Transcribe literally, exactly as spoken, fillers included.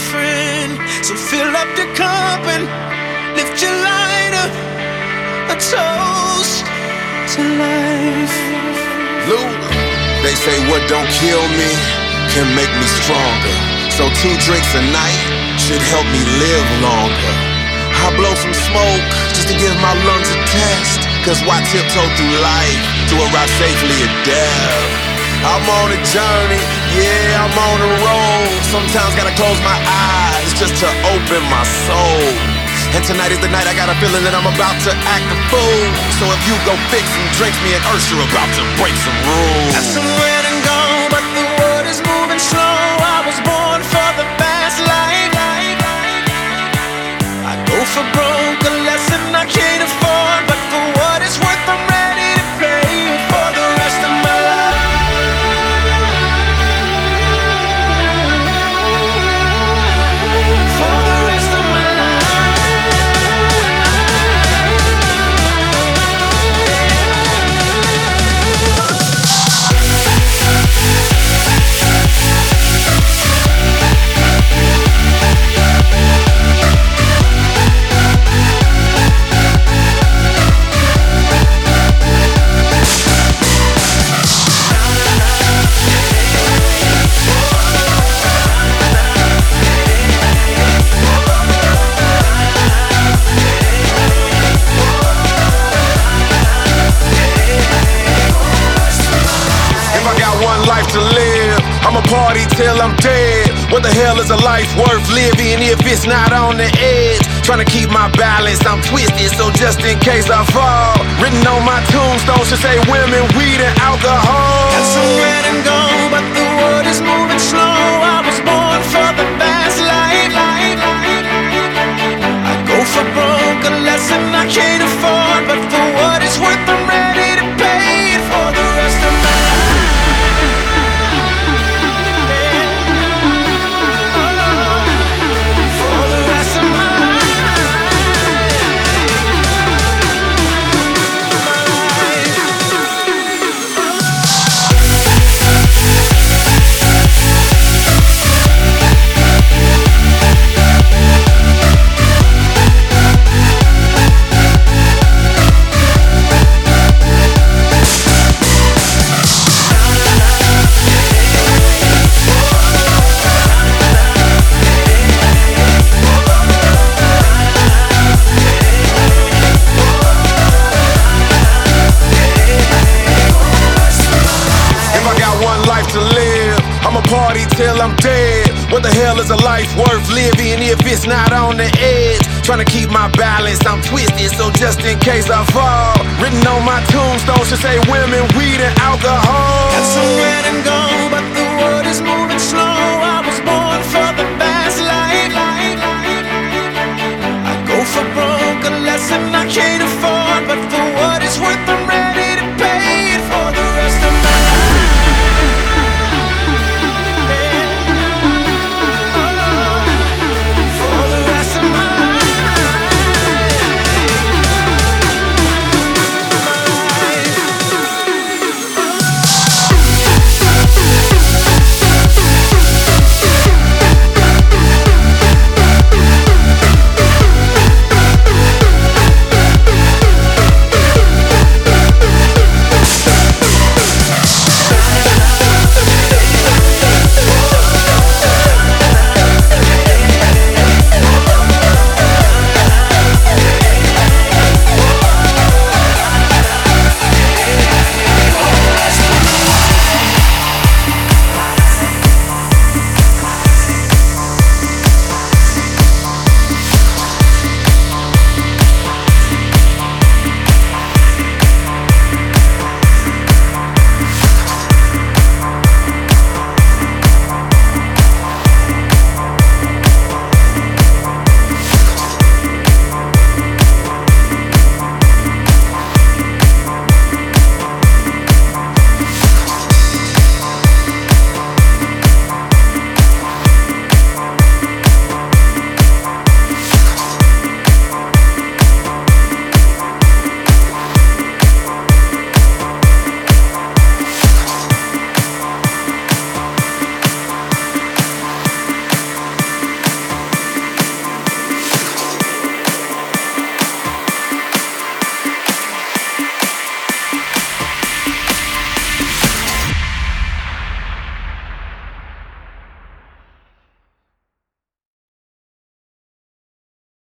friend. So fill up your cup and lift your lighter, a toast to life. Lou, they say what don't kill me can make me stronger. So two drinks a night should help me live longer. I blow some smoke just to give my lungs a test. Cause why tiptoe through life to arrive safely at death? I'm on a journey, yeah, I'm on a roll. Sometimes gotta close my eyes just to open my soul. And tonight is the night I got a feeling that I'm about to act a fool. So if you go fix some drinks, me and Ursula are about to break some rules. That's some red and gold, but the world is moving slow. I was born for the fast life. I go for broke, a lesson I can't afford. But for what it's worth, I'm ready to pay for the rest of my life. For the rest of my to live, I'ma party till I'm dead. What the hell is a life worth living if it's not on the edge? Trying to keep my balance, I'm twisted, so just in case I fall, written on my tombstone should say women, weed, and alcohol. Got some red and gold, but the world is moving slow. I was born for the fast life. I go for broke, a lesson I can't afford. But for what it's worth, I'm ready to pay it for the rest of my life. Party till I'm dead. What the hell is a life worth living if it's not on the edge? Trying to keep my balance, I'm twisted, so just in case I fall, written on my tombstone should say women, weed, and alcohol.